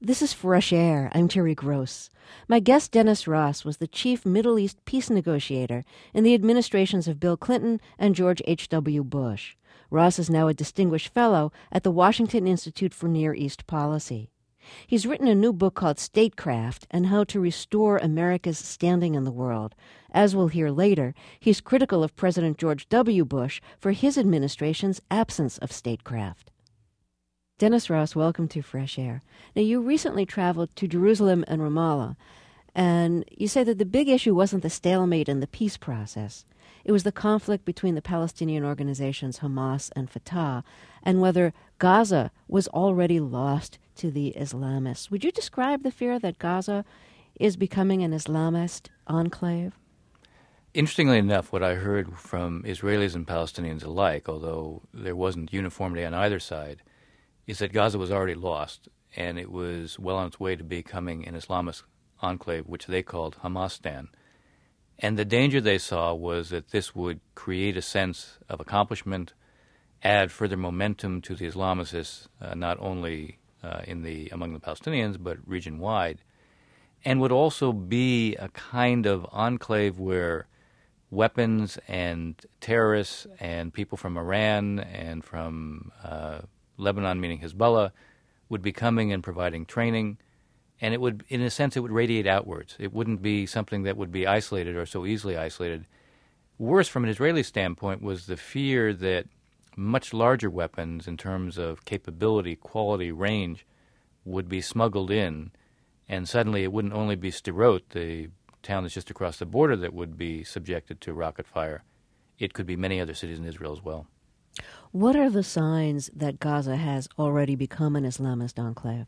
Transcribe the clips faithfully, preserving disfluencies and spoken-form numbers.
This is Fresh Air. I'm Terry Gross. My guest, Dennis Ross, was the chief Middle East peace negotiator in the administrations of Bill Clinton and George H W. Bush. Ross is now a distinguished fellow at the Washington Institute for Near East Policy. He's written a new book called Statecraft and How to Restore America's Standing in the World. As we'll hear later, he's critical of President George W. Bush for his administration's absence of statecraft. Dennis Ross, welcome to Fresh Air. Now, you recently traveled to Jerusalem and Ramallah, and you say that the big issue wasn't the stalemate in the peace process. It was the conflict between the Palestinian organizations Hamas and Fatah, and whether Gaza was already lost to the Islamists. Would you describe the fear that Gaza is becoming an Islamist enclave? Interestingly enough, what I heard from Israelis and Palestinians alike, although there wasn't uniformity on either side, is that Gaza was already lost, and it was well on its way to becoming an Islamist enclave, which they called Hamastan. And the danger they saw was that this would create a sense of accomplishment, add further momentum to the Islamicists, uh, not only uh, in the among the Palestinians, but region-wide, and would also be a kind of enclave where weapons and terrorists and people from Iran and from uh, Lebanon, meaning Hezbollah, would be coming and providing training, and it would, in a sense, it would radiate outwards. It wouldn't be something that would be isolated or so easily isolated. Worse, from an Israeli standpoint, was the fear that much larger weapons in terms of capability, quality, range would be smuggled in, and suddenly it wouldn't only be Sderot, the town that's just across the border, that would be subjected to rocket fire. It could be many other cities in Israel as well. What are the signs that Gaza has already become an Islamist enclave?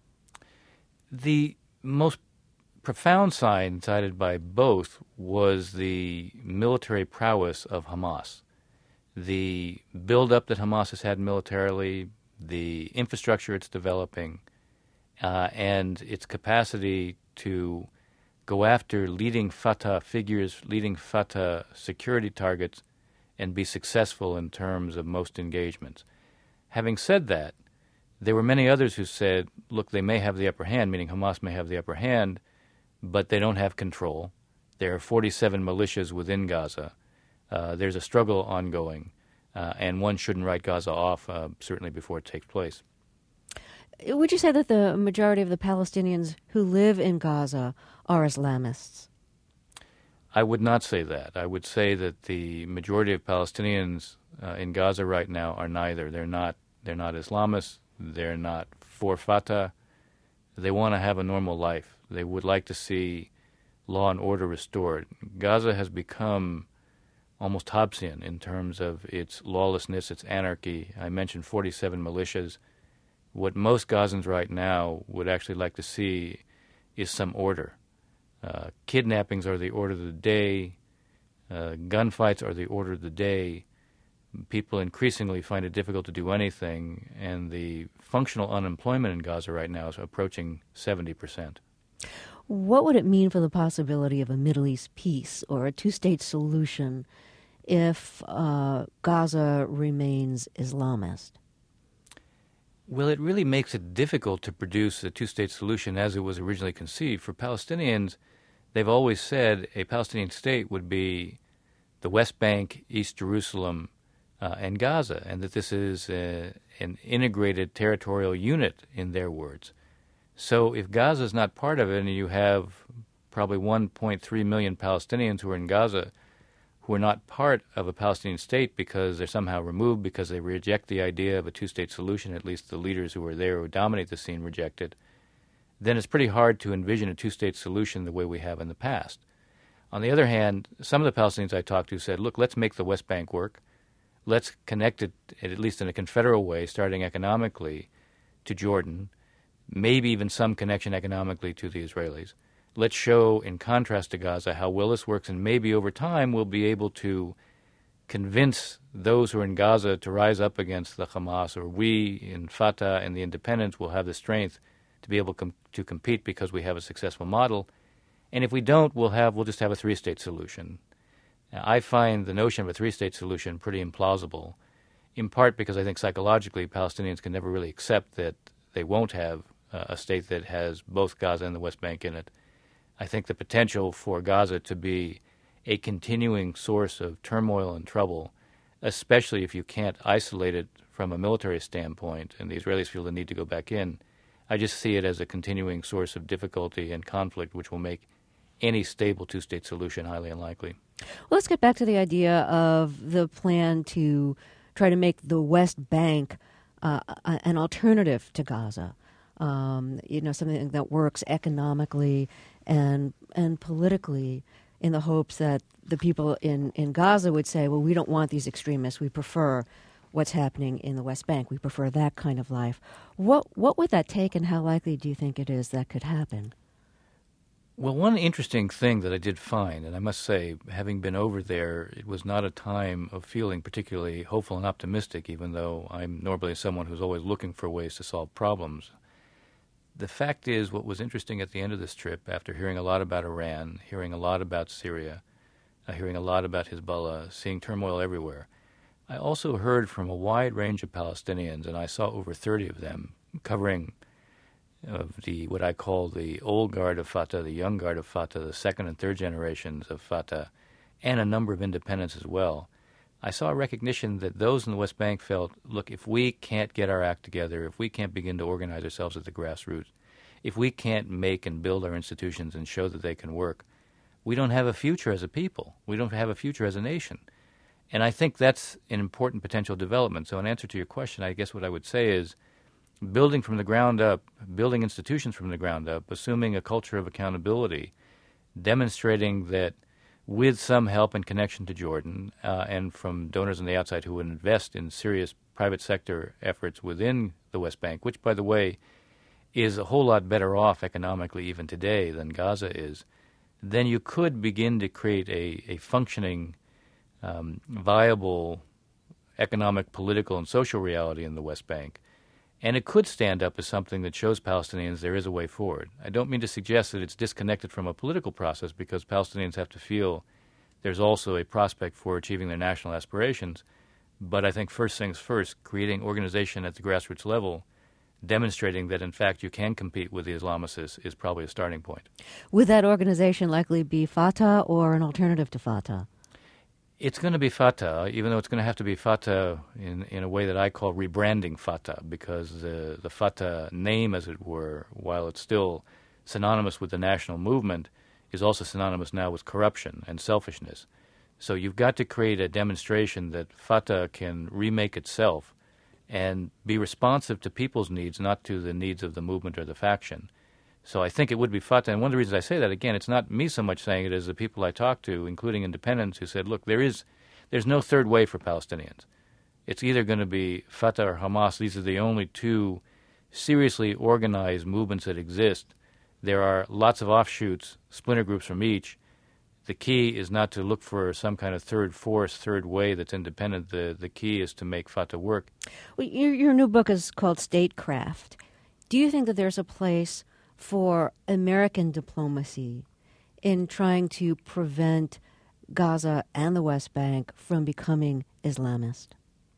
The most profound sign cited by both was the military prowess of Hamas. The buildup that Hamas has had militarily, the infrastructure it's developing, uh, and its capacity to go after leading Fatah figures, leading Fatah security targets, and be successful in terms of most engagements. Having said that, there were many others who said, look, they may have the upper hand, meaning Hamas may have the upper hand, but they don't have control. There are forty-seven militias within Gaza. Uh, there's a struggle ongoing, uh, and one shouldn't write Gaza off, uh, certainly before it takes place. Would you say that the majority of the Palestinians who live in Gaza are Islamists? I would not say that. I would say that the majority of Palestinians uh, in Gaza right now are neither. They're not. They're not Islamists. They're not for Fatah. They want to have a normal life. They would like to see law and order restored. Gaza has become almost Hobbesian in terms of its lawlessness, its anarchy. I mentioned forty-seven militias. What most Gazans right now would actually like to see is some order. Uh, kidnappings are the order of the day. Uh, gunfights are the order of the day. People increasingly find it difficult to do anything, and the functional unemployment in Gaza right now is approaching seventy percent. What would it mean for the possibility of a Middle East peace or a two-state solution if uh, Gaza remains Islamist? Well, it really makes it difficult to produce a two-state solution as it was originally conceived. For Palestinians, they've always said a Palestinian state would be the West Bank, East Jerusalem, uh, and Gaza, and that this is a, an integrated territorial unit, in their words. So if Gaza is not part of it, and you have probably one point three million Palestinians who are in Gaza who are not part of a Palestinian state because they're somehow removed, because they reject the idea of a two-state solution, at least the leaders who are there who dominate the scene reject it, then it's pretty hard to envision a two-state solution the way we have in the past. On the other hand, some of the Palestinians I talked to said, look, let's make the West Bank work. Let's connect it, at least in a confederal way, starting economically, to Jordan, maybe even some connection economically to the Israelis. Let's show, in contrast to Gaza, how well this works, and maybe over time we'll be able to convince those who are in Gaza to rise up against the Hamas, or we in Fatah and the independents will have the strength to be able com- to compete because we have a successful model. And if we don't, we'll have we'll just have a three-state solution. Now, I find the notion of a three-state solution pretty implausible, in part because I think psychologically Palestinians can never really accept that they won't have uh, a state that has both Gaza and the West Bank in it. I think the potential for Gaza to be a continuing source of turmoil and trouble, especially if you can't isolate it from a military standpoint, and the Israelis feel the need to go back in, I just see it as a continuing source of difficulty and conflict, which will make any stable two-state solution highly unlikely. Well, let's get back to the idea of the plan to try to make the West Bank uh, an alternative to Gaza. Um, you know, something that works economically and and politically, in the hopes that the people in, in Gaza would say, well, we don't want these extremists. We prefer what's happening in the West Bank. We prefer that kind of life. What what would that take, and how likely do you think it is that could happen? Well, one interesting thing that I did find, and I must say, having been over there, it was not a time of feeling particularly hopeful and optimistic, even though I'm normally someone who's always looking for ways to solve problems. The fact is, what was interesting at the end of this trip, after hearing a lot about Iran, hearing a lot about Syria, uh, hearing a lot about Hezbollah, seeing turmoil everywhere, I also heard from a wide range of Palestinians, and I saw over thirty of them, covering of the what I call the old guard of Fatah, the young guard of Fatah, the second and third generations of Fatah, and a number of independents as well. I saw a recognition that those in the West Bank felt, look, if we can't get our act together, if we can't begin to organize ourselves at the grassroots, if we can't make and build our institutions and show that they can work, we don't have a future as a people. We don't have a future as a nation. And I think that's an important potential development. So in answer to your question, I guess what I would say is, building from the ground up, building institutions from the ground up, assuming a culture of accountability, demonstrating that with some help and connection to Jordan uh, and from donors on the outside who would invest in serious private sector efforts within the West Bank, which, by the way, is a whole lot better off economically even today than Gaza is, then you could begin to create a, a functioning, um, viable economic, political, and social reality in the West Bank. And it could stand up as something that shows Palestinians there is a way forward. I don't mean to suggest that it's disconnected from a political process, because Palestinians have to feel there's also a prospect for achieving their national aspirations. But I think first things first, creating organization at the grassroots level, demonstrating that in fact you can compete with the Islamicists, is probably a starting point. Would that organization likely be Fatah or an alternative to Fatah? It's going to be Fatah, even though it's going to have to be Fatah in, in a way that I call rebranding Fatah, because the, the Fatah name, as it were, while it's still synonymous with the national movement, is also synonymous now with corruption and selfishness. So you've got to create a demonstration that Fatah can remake itself and be responsive to people's needs, not to the needs of the movement or the faction. So I think it would be Fatah. And one of the reasons I say that, again, it's not me so much saying it as the people I talked to, including independents, who said, look, there is, there's no third way for Palestinians. It's either going to be Fatah or Hamas. These are the only two seriously organized movements that exist. There are lots of offshoots, splinter groups from each. The key is not to look for some kind of third force, third way that's independent. The, the key is to make Fatah work. Well, your, your new book is called Statecraft. Do you think that there's a place for American diplomacy in trying to prevent Gaza and the West Bank from becoming Islamist?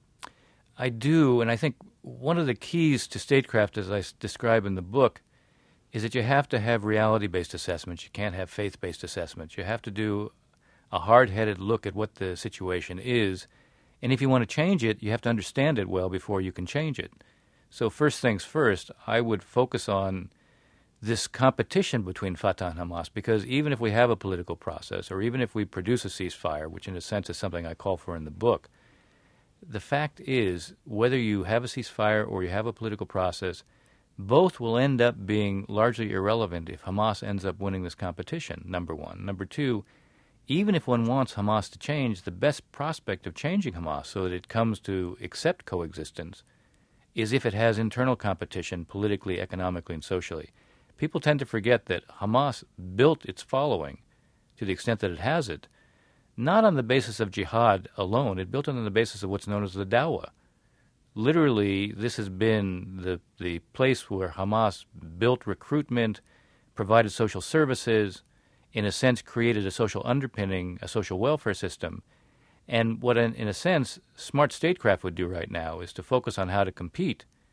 I do, and I think one of the keys to statecraft, as I s- describe in the book, is that you have to have reality-based assessments. You can't have faith-based assessments. You have to do a hard-headed look at what the situation is, and if you want to change it, you have to understand it well before you can change it. So first things first, I would focus on this competition between Fatah and Hamas, because even if we have a political process, or even if we produce a ceasefire, which in a sense is something I call for in the book, the fact is, whether you have a ceasefire or you have a political process, both will end up being largely irrelevant if Hamas ends up winning this competition, number one. Number two, even if one wants Hamas to change, the best prospect of changing Hamas so that it comes to accept coexistence is if it has internal competition politically, economically, and socially. People tend to forget that Hamas built its following, to the extent that it has it, not on the basis of jihad alone. It built it on the basis of what's known as the dawah. Literally, this has been the, the place where Hamas built recruitment, provided social services, in a sense created a social underpinning, a social welfare system. And what, in, in a sense, smart statecraft would do right now is to focus on how to compete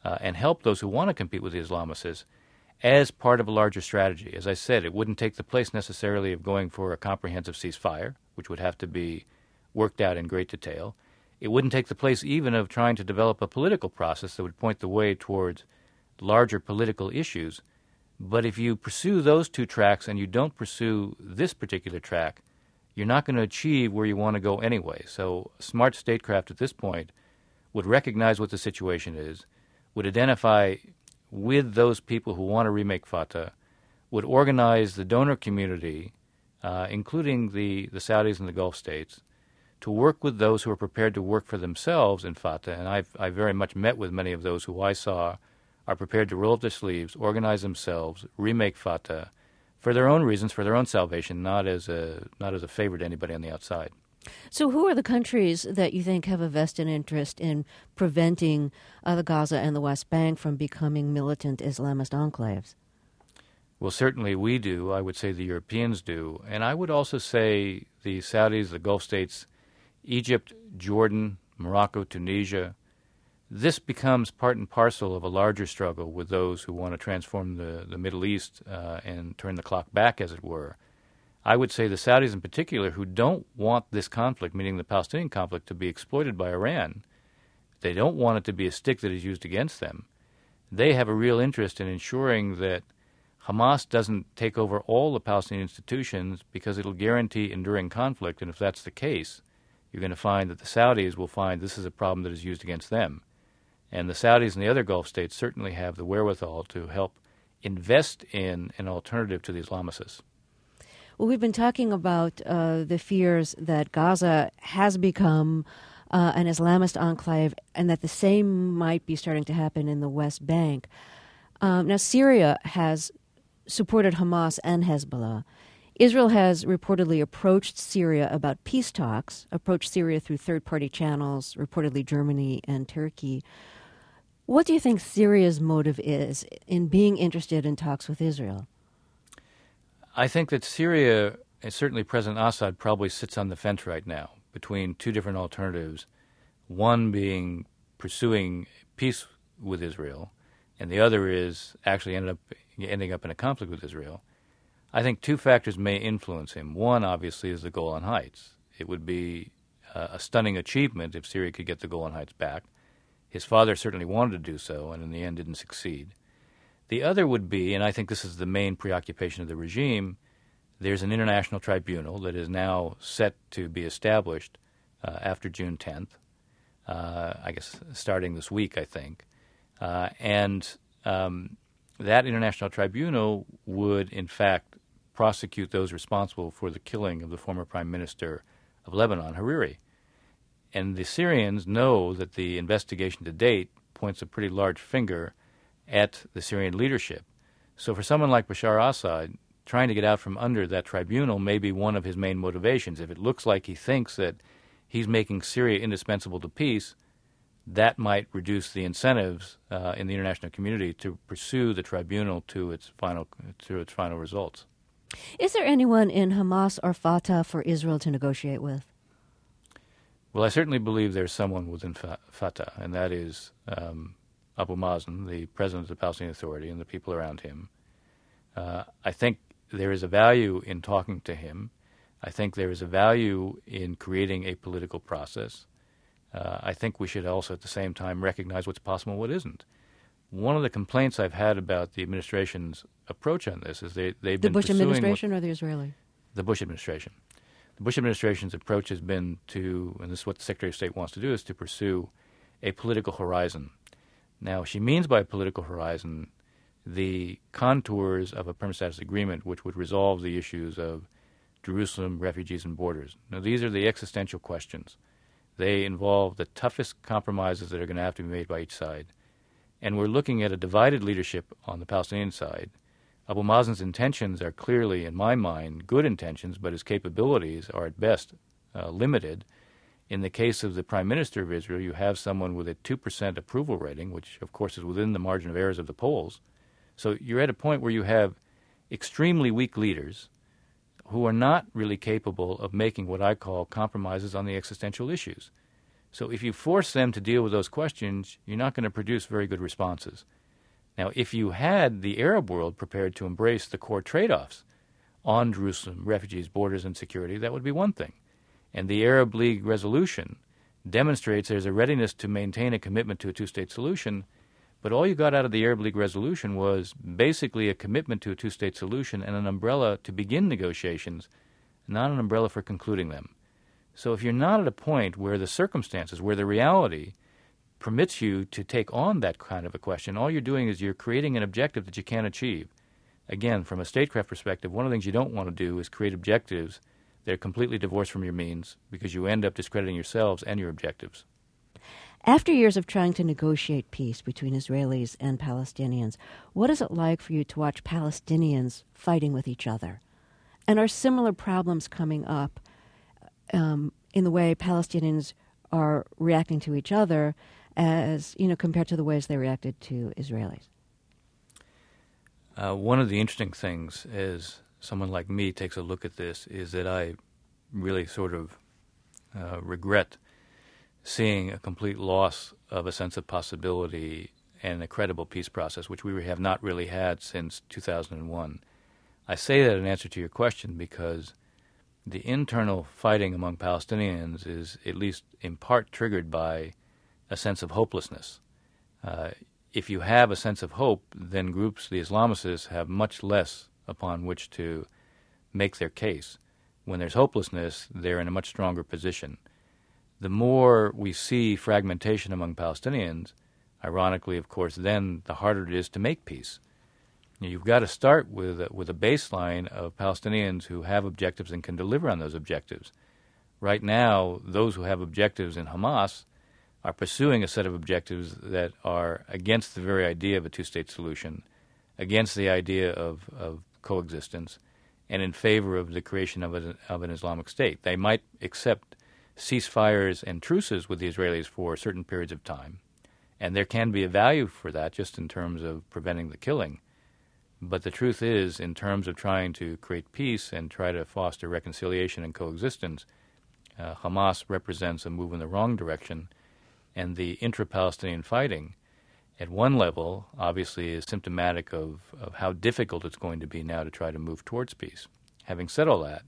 uh, and help those who want to compete with the Islamists as part of a larger strategy. As I said, it wouldn't take the place necessarily of going for a comprehensive ceasefire, which would have to be worked out in great detail. It wouldn't take the place even of trying to develop a political process that would point the way towards larger political issues. But if you pursue those two tracks and you don't pursue this particular track, you're not going to achieve where you want to go anyway. So smart statecraft at this point would recognize what the situation is, would identify with those people who want to remake Fatah, would organize the donor community, uh, including the, the Saudis and the Gulf states, to work with those who are prepared to work for themselves in Fatah. And I've I very much met with many of those who I saw are prepared to roll up their sleeves, organize themselves, remake Fatah for their own reasons, for their own salvation, not as a not as a favor to anybody on the outside. So who are the countries that you think have a vested interest in preventing uh, the Gaza and the West Bank from becoming militant Islamist enclaves? Well, certainly we do. I would say the Europeans do. And I would also say the Saudis, the Gulf states, Egypt, Jordan, Morocco, Tunisia. This becomes part and parcel of a larger struggle with those who want to transform the, the Middle East uh, and turn the clock back, as it were. I would say the Saudis in particular, who don't want this conflict, meaning the Palestinian conflict, to be exploited by Iran. They don't want it to be a stick that is used against them. They have a real interest in ensuring that Hamas doesn't take over all the Palestinian institutions because it'll guarantee enduring conflict, and if that's the case, you're going to find that the Saudis will find this is a problem that is used against them. And the Saudis and the other Gulf states certainly have the wherewithal to help invest in an alternative to the Islamists. Well, we've been talking about uh, the fears that Gaza has become uh, an Islamist enclave and that the same might be starting to happen in the West Bank. Um, now, Syria has supported Hamas and Hezbollah. Israel has reportedly approached Syria about peace talks, approached Syria through third-party channels, reportedly Germany and Turkey. What do you think Syria's motive is in being interested in talks with Israel? I think that Syria, and certainly President Assad, probably sits on the fence right now between two different alternatives, one being pursuing peace with Israel, and the other is actually ended up ending up in a conflict with Israel. I think two factors may influence him. One, obviously, is the Golan Heights. It would be uh, a stunning achievement if Syria could get the Golan Heights back. His father certainly wanted to do so, and in the end didn't succeed. The other would be, and I think this is the main preoccupation of the regime, there's an international tribunal that is now set to be established uh, after June tenth, uh, I guess starting this week, I think. Uh, and um, that international tribunal would, in fact, prosecute those responsible for the killing of the former prime minister of Lebanon, Hariri. And the Syrians know that the investigation to date points a pretty large finger at the Syrian leadership. So for someone like Bashar Assad, trying to get out from under that tribunal may be one of his main motivations. If it looks like he thinks that he's making Syria indispensable to peace, that might reduce the incentives uh, in the international community to pursue the tribunal to its final to its final results. Is there anyone in Hamas or Fatah for Israel to negotiate with? Well, I certainly believe there's someone within Fatah, and that is um, Abu Mazen, the president of the Palestinian Authority, and the people around him. Uh, I think there is a value in talking to him. I think there is a value in creating a political process. Uh, I think we should also at the same time recognize what's possible and what isn't. One of the complaints I've had about the administration's approach on this is they, they've the been Bush pursuing administration what, or the Israeli? The Bush administration. The Bush administration's approach has been to, and this is what the Secretary of State wants to do, is to pursue a political horizon. Now, she means by a political horizon the contours of a permanent status agreement which would resolve the issues of Jerusalem, refugees, and borders. Now, these are the existential questions. They involve the toughest compromises that are going to have to be made by each side. And we're looking at a divided leadership on the Palestinian side. Abu Mazen's intentions are clearly, in my mind, good intentions, but his capabilities are at best uh, limited. In the case of the Prime Minister of Israel, you have someone with a two percent approval rating, which, of course, is within the margin of errors of the polls. So you're at a point where you have extremely weak leaders who are not really capable of making what I call compromises on the existential issues. So if you force them to deal with those questions, you're not going to produce very good responses. Now, if you had the Arab world prepared to embrace the core trade-offs on Jerusalem, refugees, borders, and security, that would be one thing. And the Arab League resolution demonstrates there's a readiness to maintain a commitment to a two-state solution, but all you got out of the Arab League resolution was basically a commitment to a two-state solution and an umbrella to begin negotiations, not an umbrella for concluding them. So if you're not at a point where the circumstances, where the reality permits you to take on that kind of a question, all you're doing is you're creating an objective that you can't achieve. Again, from a statecraft perspective, one of the things you don't want to do is create objectives that are completely divorced from your means, because you end up discrediting yourselves and your objectives. After years of trying to negotiate peace between Israelis and Palestinians, what is it like for you to watch Palestinians fighting with each other? And are similar problems coming up um, in the way Palestinians are reacting to each other as, you know, compared to the ways they reacted to Israelis? Uh, one of the interesting things as someone like me takes a look at this is that I really sort of uh, regret seeing a complete loss of a sense of possibility and a credible peace process, which we have not really had since two thousand one. I say that in answer to your question because the internal fighting among Palestinians is at least in part triggered by a sense of hopelessness. Uh, if you have a sense of hope, then groups, the Islamicists, have much less upon which to make their case. When there's hopelessness, they're in a much stronger position. The more we see fragmentation among Palestinians, ironically, of course, then the harder it is to make peace. You've got to start with a, with a baseline of Palestinians who have objectives and can deliver on those objectives. Right now, those who have objectives in Hamas are pursuing a set of objectives that are against the very idea of a two-state solution, against the idea of, of coexistence, and in favor of the creation of, a, of an Islamic State. They might accept ceasefires and truces with the Israelis for certain periods of time, and there can be a value for that just in terms of preventing the killing. But the truth is, in terms of trying to create peace and try to foster reconciliation and coexistence, uh, Hamas represents a move in the wrong direction, and the intra-Palestinian fighting, at one level, obviously is symptomatic of, of how difficult it's going to be now to try to move towards peace. Having said all that,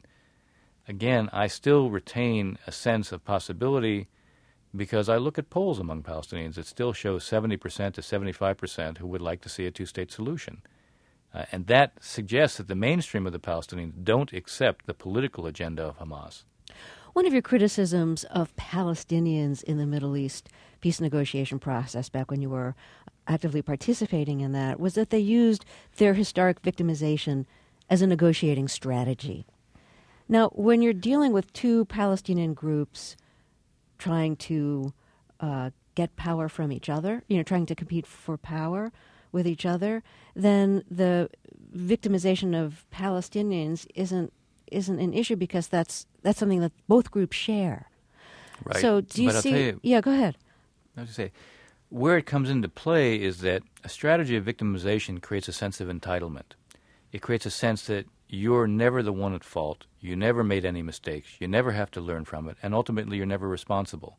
again, I still retain a sense of possibility because I look at polls among Palestinians that still show seventy percent to seventy-five percent who would like to see a two-state solution. Uh, and that suggests that the mainstream of the Palestinians don't accept the political agenda of Hamas. One of your criticisms of Palestinians in the Middle East peace negotiation process back when you were actively participating in that was that they used their historic victimization as a negotiating strategy. Now, when you're dealing with two Palestinian groups trying to uh, get power from each other, you know, trying to compete for power with each other, then the victimization of Palestinians isn't isn't an issue because that's that's something that both groups share. Right. So do you but see? I'll tell you, yeah, go ahead. I was going to say, where it comes into play is that a strategy of victimization creates a sense of entitlement. It creates a sense that you're never the one at fault, you never made any mistakes, you never have to learn from it, and ultimately you're never responsible.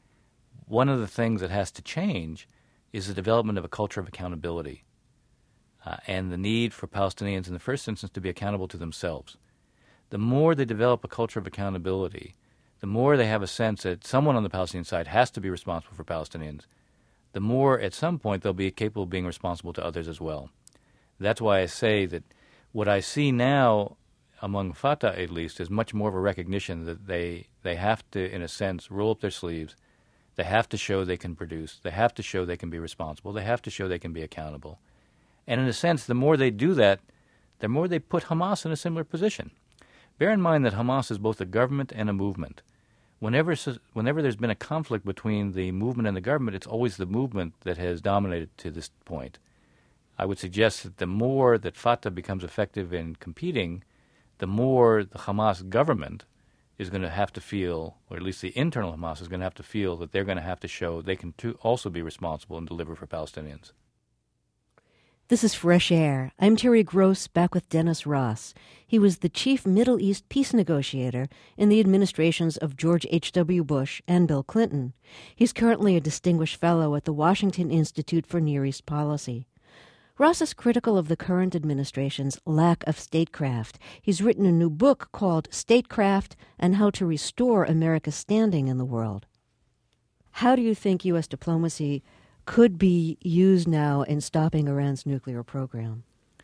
One of the things that has to change is the development of a culture of accountability uh, and the need for Palestinians in the first instance to be accountable to themselves. The more they develop a culture of accountability, the more they have a sense that someone on the Palestinian side has to be responsible for Palestinians, the more at some point they'll be capable of being responsible to others as well. That's why I say that what I see now among Fatah, at least, is much more of a recognition that they, they have to, in a sense, roll up their sleeves. They have to show they can produce. They have to show they can be responsible. They have to show they can be accountable. And in a sense, the more they do that, the more they put Hamas in a similar position. Bear in mind that Hamas is both a government and a movement. Whenever, whenever there's been a conflict between the movement and the government, it's always the movement that has dominated to this point. I would suggest that the more that Fatah becomes effective in competing, the more the Hamas government is going to have to feel, or at least the internal Hamas is going to have to feel, that they're going to have to show they can too also be responsible and deliver for Palestinians. This is Fresh Air. I'm Terry Gross, back with Dennis Ross. He was the chief Middle East peace negotiator in the administrations of George H W. Bush and Bill Clinton. He's currently a distinguished fellow at the Washington Institute for Near East Policy. Ross is critical of the current administration's lack of statecraft. He's written a new book called Statecraft and How to Restore America's Standing in the World. How do you think U S diplomacy could be used now in stopping Iran's nuclear program?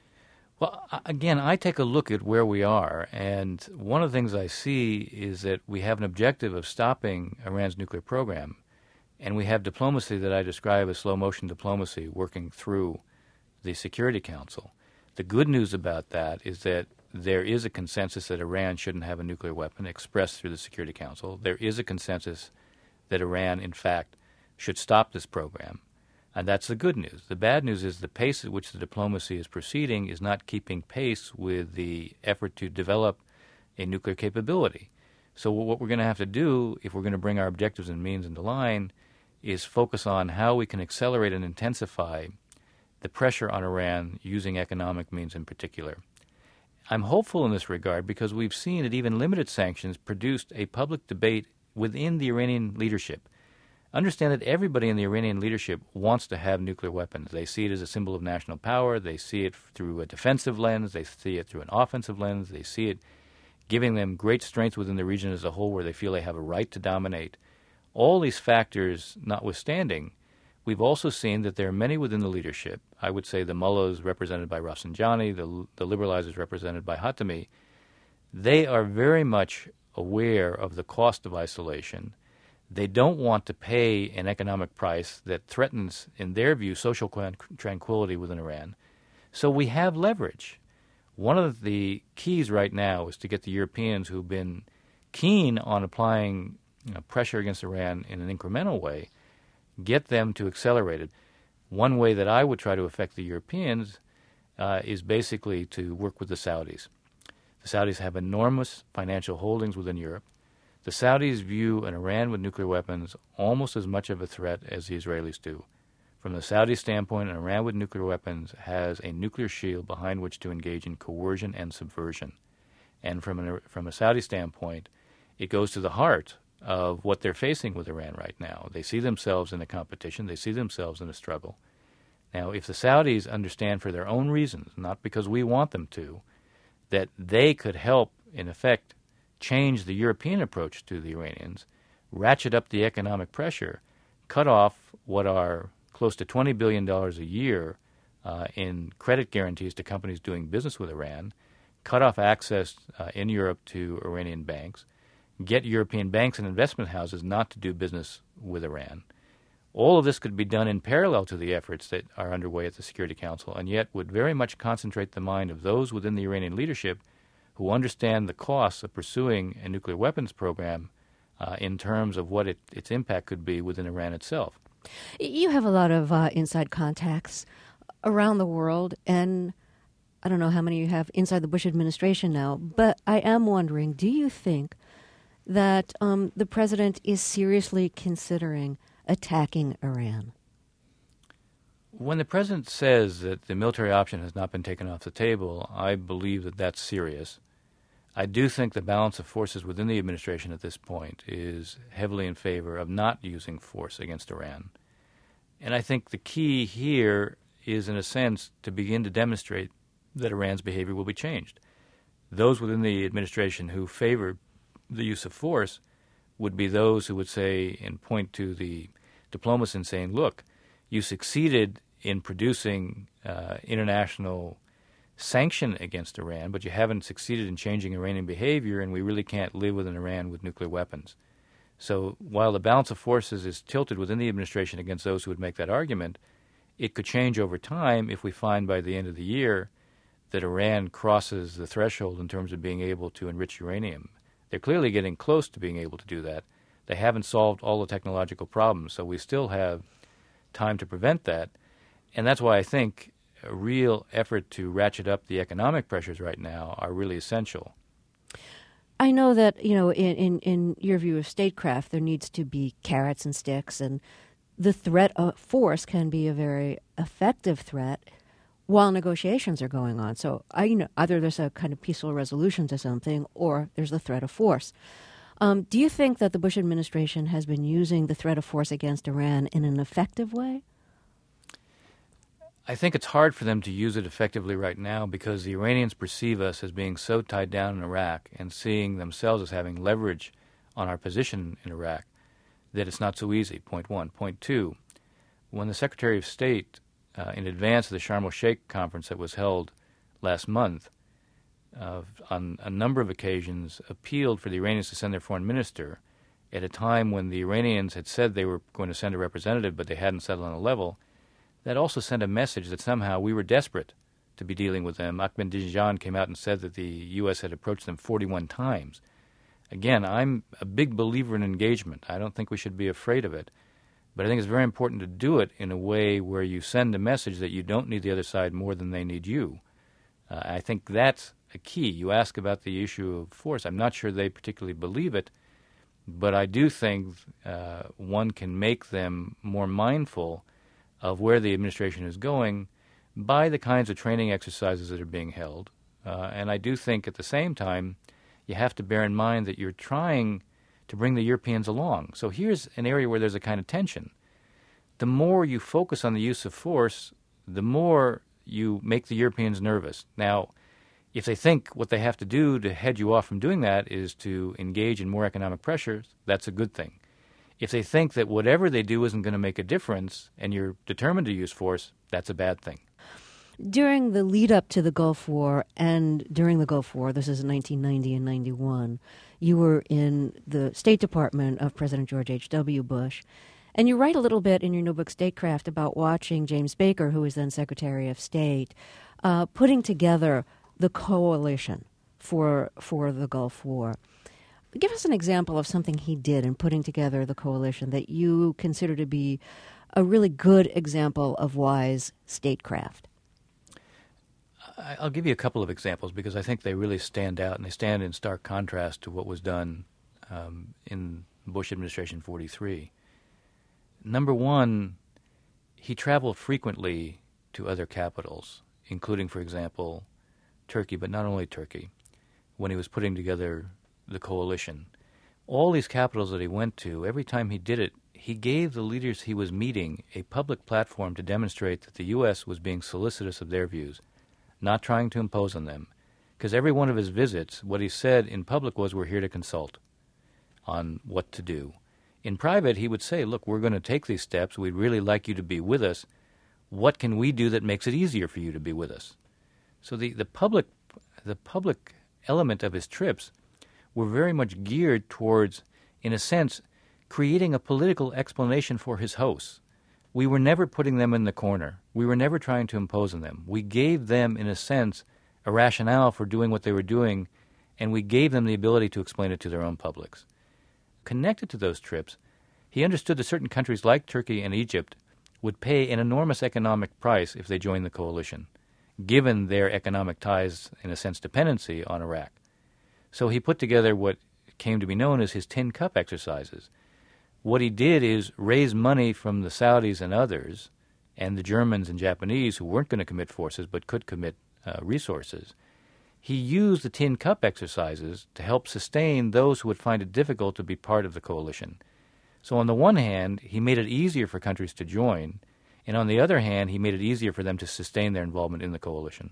Well, again, I take a look at where we are, and one of the things I see is that we have an objective of stopping Iran's nuclear program, and we have diplomacy that I describe as slow-motion diplomacy working through the Security Council. The good news about that is that there is a consensus that Iran shouldn't have a nuclear weapon expressed through the Security Council. There is a consensus that Iran, in fact, should stop this program. And that's the good news. The bad news is the pace at which the diplomacy is proceeding is not keeping pace with the effort to develop a nuclear capability. So what we're going to have to do, if we're going to bring our objectives and means into line, is focus on how we can accelerate and intensify the pressure on Iran using economic means in particular. I'm hopeful in this regard because we've seen that even limited sanctions produced a public debate within the Iranian leadership. Understand that everybody in the Iranian leadership wants to have nuclear weapons. They see it as a symbol of national power. They see it through a defensive lens. They see it through an offensive lens. They see it giving them great strength within the region as a whole where they feel they have a right to dominate. All these factors notwithstanding, we've also seen that there are many within the leadership. I would say the mullahs represented by Rafsanjani, the, the liberalizers represented by Hatami. They are very much aware of the cost of isolation. They don't want to pay an economic price that threatens, in their view, social tranquility within Iran. So we have leverage. One of the keys right now is to get the Europeans who've been keen on applying you know, pressure against Iran in an incremental way, get them to accelerate it. One way that I would try to affect the Europeans uh, is basically to work with the Saudis. The Saudis have enormous financial holdings within Europe. The Saudis view an Iran with nuclear weapons almost as much of a threat as the Israelis do. From the Saudi standpoint, an Iran with nuclear weapons has a nuclear shield behind which to engage in coercion and subversion. And from, an, from a Saudi standpoint, it goes to the heart of what they're facing with Iran right now. They see themselves in a competition. They see themselves in a struggle. Now, if the Saudis understand for their own reasons, not because we want them to, that they could help, in effect, change the European approach to the Iranians, ratchet up the economic pressure, cut off what are close to twenty billion dollars a year uh, in credit guarantees to companies doing business with Iran, cut off access uh, in Europe to Iranian banks, get European banks and investment houses not to do business with Iran. All of this could be done in parallel to the efforts that are underway at the Security Council, and yet would very much concentrate the mind of those within the Iranian leadership who understand the costs of pursuing a nuclear weapons program uh, in terms of what it, its impact could be within Iran itself. You have a lot of uh, inside contacts around the world, and I don't know how many you have inside the Bush administration now, but I am wondering, do you think that um, the president is seriously considering attacking Iran? When the president says that the military option has not been taken off the table, I believe that that's serious. I do think the balance of forces within the administration at this point is heavily in favor of not using force against Iran. And I think the key here is, in a sense, to begin to demonstrate that Iran's behavior will be changed. Those within the administration who favor the use of force would be those who would say and point to the diplomats and saying, look, you succeeded in producing uh, international sanction against Iran, but you haven't succeeded in changing Iranian behavior, and we really can't live with an Iran with nuclear weapons. So while the balance of forces is tilted within the administration against those who would make that argument, it could change over time if we find by the end of the year that Iran crosses the threshold in terms of being able to enrich uranium. They're clearly getting close to being able to do that. They haven't solved all the technological problems, so we still have time to prevent that. And that's why I think a real effort to ratchet up the economic pressures right now are really essential. I know that, you know, in, in, in your view of statecraft, there needs to be carrots and sticks, and the threat of force can be a very effective threat. while negotiations are going on. So I, you know, either there's a kind of peaceful resolution to something or there's the threat of force. Um, do you think that the Bush administration has been using the threat of force against Iran in an effective way? I think it's hard for them to use it effectively right now because the Iranians perceive us as being so tied down in Iraq and seeing themselves as having leverage on our position in Iraq that it's not so easy, point one. Point two, when the Secretary of State, uh, in advance of the Sharm el-Sheikh conference that was held last month, uh, on a number of occasions appealed for the Iranians to send their foreign minister at a time when the Iranians had said they were going to send a representative but they hadn't settled on a level, that also sent a message that somehow we were desperate to be dealing with them. Ahmadinejad came out and said that the U S had approached them forty-one times. Again, I'm a big believer in engagement. I don't think we should be afraid of it. But I think it's very important to do it in a way where you send a message that you don't need the other side more than they need you. Uh, I think that's a key. You ask about the issue of force. I'm not sure they particularly believe it, but I do think uh, one can make them more mindful of where the administration is going by the kinds of training exercises that are being held. Uh, and I do think at the same time you have to bear in mind that you're trying to bring the Europeans along. So here's an area where there's a kind of tension. The more you focus on the use of force, the more you make the Europeans nervous. Now, if they think what they have to do to head you off from doing that is to engage in more economic pressures, that's a good thing. If they think that whatever they do isn't going to make a difference and you're determined to use force, that's a bad thing. During the lead up to the Gulf War and during the Gulf War, this is in nineteen ninety and ninety-one, you were in the State Department of President George H W. Bush. And you write a little bit in your new book, Statecraft, about watching James Baker, who was then Secretary of State, uh, putting together the coalition for for the Gulf War. Give us an example of something he did in putting together the coalition that you consider to be a really good example of wise statecraft. I'll give you a couple of examples because I think they really stand out, and they stand in stark contrast to what was done um, in Bush administration forty-three. Number one, he traveled frequently to other capitals, including, for example, Turkey, but not only Turkey, when he was putting together the coalition. All these capitals that he went to, every time he did it, he gave the leaders he was meeting a public platform to demonstrate that the U S was being solicitous of their views, not trying to impose on them. Because every one of his visits, what he said in public was, we're here to consult on what to do. In private, he would say, look, we're going to take these steps. We'd really like you to be with us. What can we do that makes it easier for you to be with us? So the, the public the public element of his trips were very much geared towards, in a sense, creating a political explanation for his hosts. We were never putting them in the corner. We were never trying to impose on them. We gave them, in a sense, a rationale for doing what they were doing, and we gave them the ability to explain it to their own publics. Connected to those trips, he understood that certain countries like Turkey and Egypt would pay an enormous economic price if they joined the coalition, given their economic ties, in a sense, dependency on Iraq. So he put together what came to be known as his tin cup exercises. What he did is raise money from the Saudis and others, and the Germans and Japanese who weren't going to commit forces but could commit uh, resources. He used the tin cup exercises to help sustain those who would find it difficult to be part of the coalition. So on the one hand, he made it easier for countries to join, and on the other hand, he made it easier for them to sustain their involvement in the coalition.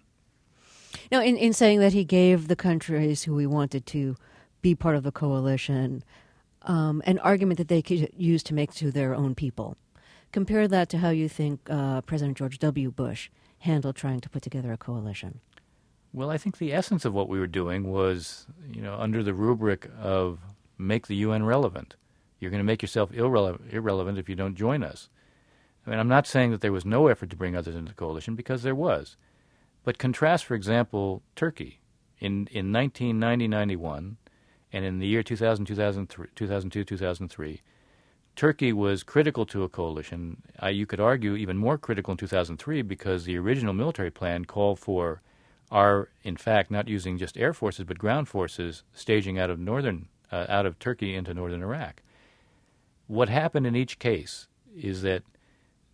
Now, in, in saying that he gave the countries who he wanted to be part of the coalition um, an argument that they could use to make to their own people, compare that to how you think uh, President George W. Bush handled trying to put together a coalition. Well, I think the essence of what we were doing was, you know, under the rubric of make the U N relevant. You're going to make yourself irrele- irrelevant if you don't join us. I mean, I'm not saying that there was no effort to bring others into the coalition, because there was. But contrast, for example, Turkey. In in nineteen ninety ninety-one, and in the year two thousand, two thousand two, two thousand three, Turkey was critical to a coalition. Uh, you could argue even more critical in two thousand three, because the original military plan called for our, in fact, not using just air forces but ground forces staging out of northern, uh, out of Turkey into northern Iraq. What happened in each case is that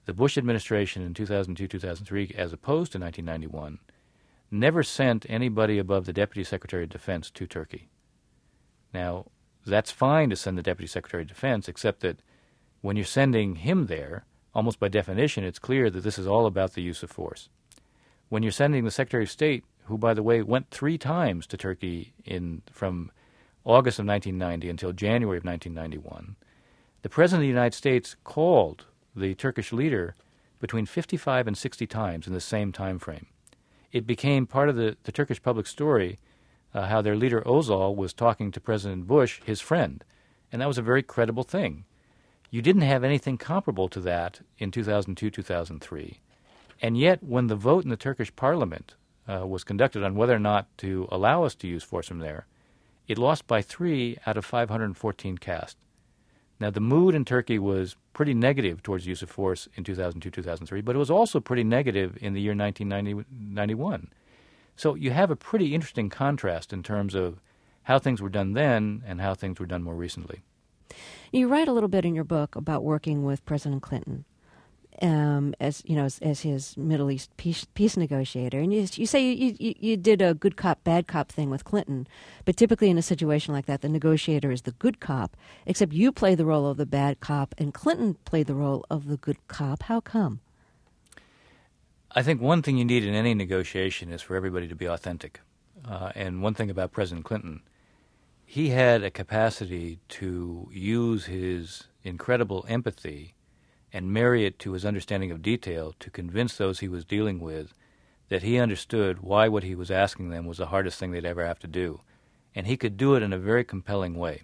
the Bush administration in two thousand two, two thousand three, as opposed to nineteen ninety-one, never sent anybody above the Deputy Secretary of Defense to Turkey. Now, that's fine to send the Deputy Secretary of Defense, except that when you're sending him there, almost by definition, it's clear that this is all about the use of force. When you're sending the Secretary of State, who, by the way, went three times to Turkey in from August of nineteen ninety until January of nineteen ninety-one, the President of the United States called the Turkish leader between fifty-five and sixty times in the same time frame. It became part of the, the Turkish public story uh, how their leader Özal was talking to President Bush, his friend, and that was a very credible thing. You didn't have anything comparable to that in two thousand two, two thousand three, and yet when the vote in the Turkish parliament uh, was conducted on whether or not to allow us to use force from there, it lost by three out of five hundred fourteen cast. Now, the mood in Turkey was pretty negative towards the use of force in two thousand two, two thousand three, but it was also pretty negative in the year nineteen ninety-one. So you have a pretty interesting contrast in terms of how things were done then and how things were done more recently. You write a little bit in your book about working with President Clinton um, as you know as, as his Middle East peace, peace negotiator, and you, you say you, you, you did a good cop, bad cop thing with Clinton, but typically in a situation like that, the negotiator is the good cop, except you play the role of the bad cop, and Clinton played the role of the good cop. How come? I think one thing you need in any negotiation is for everybody to be authentic. Uh, and one thing about President Clinton, he had a capacity to use his incredible empathy and marry it to his understanding of detail to convince those he was dealing with that he understood why what he was asking them was the hardest thing they'd ever have to do. And he could do it in a very compelling way.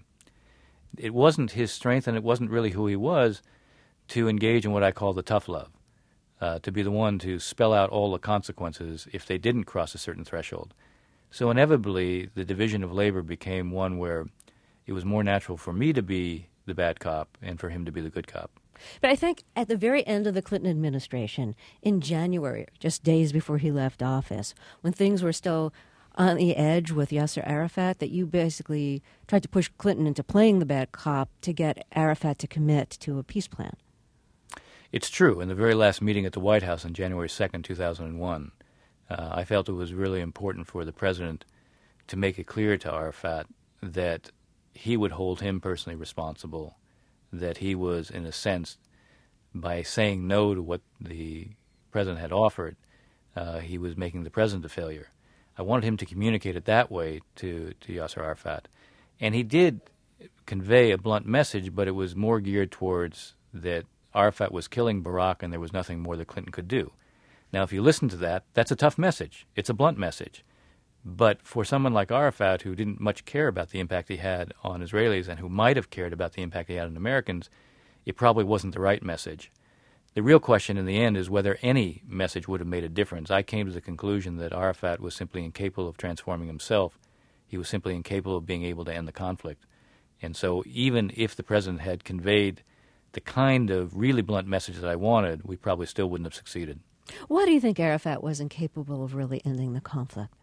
It wasn't his strength, and it wasn't really who he was, to engage in what I call the tough love. Uh, to be the one to spell out all the consequences if they didn't cross a certain threshold. So inevitably, the division of labor became one where it was more natural for me to be the bad cop and for him to be the good cop. But I think at the very end of the Clinton administration, in January, just days before he left office, when things were still on the edge with Yasser Arafat, that you basically tried to push Clinton into playing the bad cop to get Arafat to commit to a peace plan. It's true. In the very last meeting at the White House on January second, two thousand one, uh, I felt it was really important for the president to make it clear to Arafat that he would hold him personally responsible, that he was, in a sense, by saying no to what the president had offered, uh, he was making the president a failure. I wanted him to communicate it that way to, to Yasser Arafat. And he did convey a blunt message, but it was more geared towards that Arafat was killing Barack and there was nothing more that Clinton could do. Now, if you listen to that, that's a tough message. It's a blunt message. But for someone like Arafat, who didn't much care about the impact he had on Israelis and who might have cared about the impact he had on Americans, it probably wasn't the right message. The real question in the end is whether any message would have made a difference. I came to the conclusion that Arafat was simply incapable of transforming himself. He was simply incapable of being able to end the conflict. And so even if the president had conveyed the kind of really blunt message that I wanted, we probably still wouldn't have succeeded. Why do you think Arafat was incapable of really ending the conflict?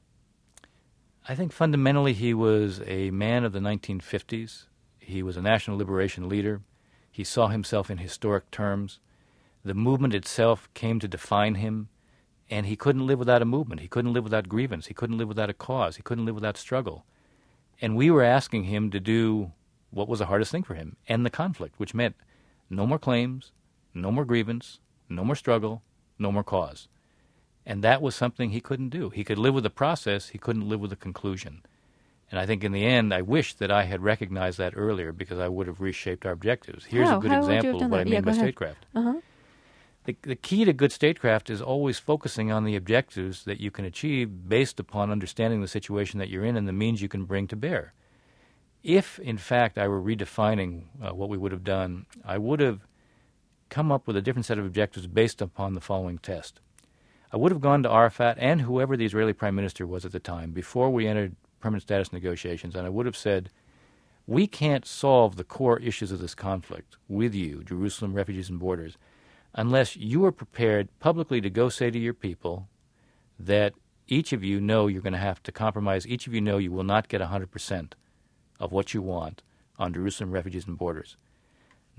I think fundamentally he was a man of the nineteen fifties. He was a national liberation leader. He saw himself in historic terms. The movement itself came to define him, and he couldn't live without a movement. He couldn't live without grievance. He couldn't live without a cause. He couldn't live without struggle. And we were asking him to do what was the hardest thing for him, end the conflict, which meant no more claims, no more grievance, no more struggle, no more cause. And that was something he couldn't do. He could live with the process. He couldn't live with the conclusion. And I think in the end, I wish that I had recognized that earlier because I would have reshaped our objectives. Here's How? a good How would you have example done of what that? I mean Yeah, by go ahead. statecraft. Uh-huh. The, the key to good statecraft is always focusing on the objectives that you can achieve based upon understanding the situation that you're in and the means you can bring to bear. If, in fact, I were redefining uh, what we would have done, I would have come up with a different set of objectives based upon the following test. I would have gone to Arafat and whoever the Israeli prime minister was at the time before we entered permanent status negotiations, and I would have said, we can't solve the core issues of this conflict with you, Jerusalem, refugees, and borders, unless you are prepared publicly to go say to your people that each of you know you're going to have to compromise, each of you know you will not get one hundred percent of what you want on Jerusalem, refugees, and borders.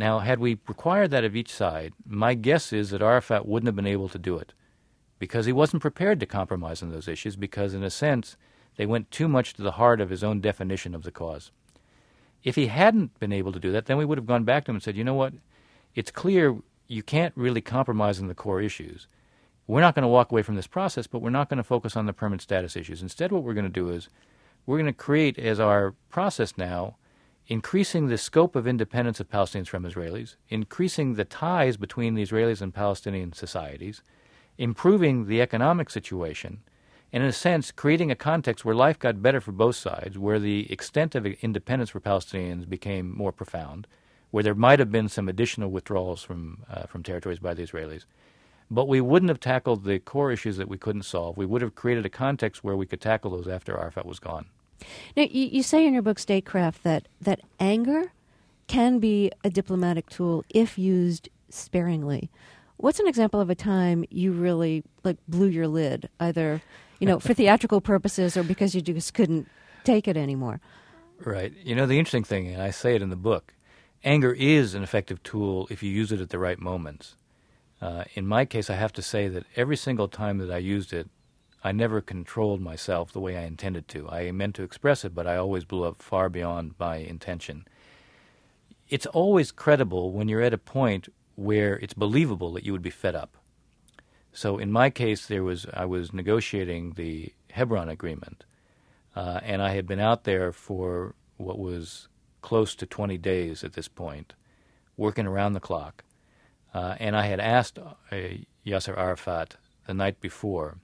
Now, had we required that of each side, my guess is that Arafat wouldn't have been able to do it because he wasn't prepared to compromise on those issues because, in a sense, they went too much to the heart of his own definition of the cause. If he hadn't been able to do that, then we would have gone back to him and said, you know what, it's clear you can't really compromise on the core issues. We're not going to walk away from this process, but we're not going to focus on the permanent status issues. Instead, what we're going to do is we're going to create as our process now increasing the scope of independence of Palestinians from Israelis, increasing the ties between the Israelis and Palestinian societies, improving the economic situation, and in a sense creating a context where life got better for both sides, where the extent of independence for Palestinians became more profound, where there might have been some additional withdrawals from uh, from territories by the Israelis. But we wouldn't have tackled the core issues that we couldn't solve. We would have created a context where we could tackle those after Arafat was gone. Now, you, you say in your book, Statecraft, that, that anger can be a diplomatic tool if used sparingly. What's an example of a time you really like blew your lid, either you know for theatrical purposes or because you just couldn't take it anymore? Right. You know, the interesting thing, and I say it in the book, anger is an effective tool if you use it at the right moments. Uh, in my case, I have to say that every single time that I used it, I never controlled myself the way I intended to. I meant to express it, but I always blew up far beyond my intention. It's always credible when you're at a point where it's believable that you would be fed up. So in my case, there was I was negotiating the Hebron Agreement, uh, and I had been out there for what was close to twenty days at this point, working around the clock. Uh, and I had asked uh, Yasser Arafat the night before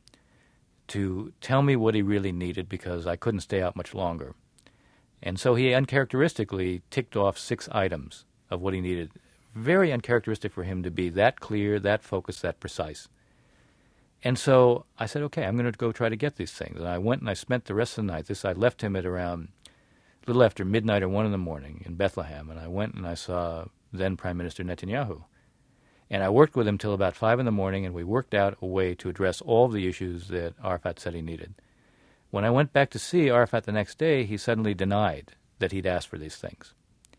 to tell me what he really needed because I couldn't stay out much longer. And so he uncharacteristically ticked off six items of what he needed. Very uncharacteristic for him to be that clear, that focused, that precise. And so I said, okay, I'm going to go try to get these things. And I went and I spent the rest of the night. This I left him at around a little after midnight or one in the morning in Bethlehem. And I went and I saw then Prime Minister Netanyahu. And I worked with him till about five in the morning, and we worked out a way to address all of the issues that Arafat said he needed. When I went back to see Arafat the next day, he suddenly denied that he'd asked for these things.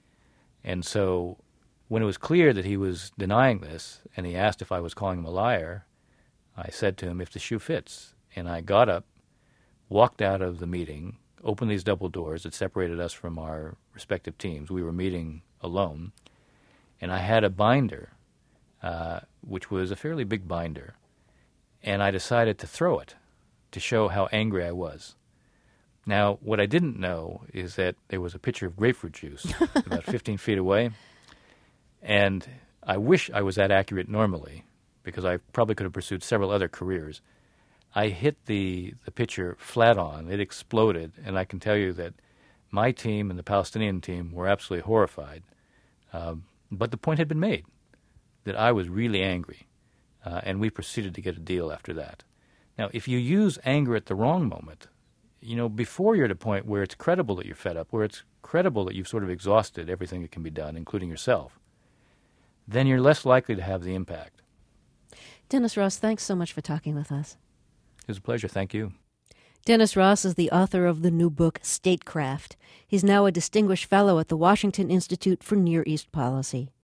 And so when it was clear that he was denying this, and he asked if I was calling him a liar, I said to him, if the shoe fits. And I got up, walked out of the meeting, opened these double doors that separated us from our respective teams. We were meeting alone. And I had a binder, uh, which was a fairly big binder, and I decided to throw it to show how angry I was. Now, what I didn't know is that there was a pitcher of grapefruit juice about fifteen feet away, and I wish I was that accurate normally, because I probably could have pursued several other careers. I hit the, the pitcher flat on. It exploded, and I can tell you that my team and the Palestinian team were absolutely horrified. Um, but the point had been made that I was really angry, uh, and we proceeded to get a deal after that. Now, if you use anger at the wrong moment, you know, before you're at a point where it's credible that you're fed up, where it's credible that you've sort of exhausted everything that can be done, including yourself, then you're less likely to have the impact. Dennis Ross, thanks so much for talking with us. It was a pleasure. Thank you. Dennis Ross is the author of the new book, Statecraft. He's now a distinguished fellow at the Washington Institute for Near East Policy.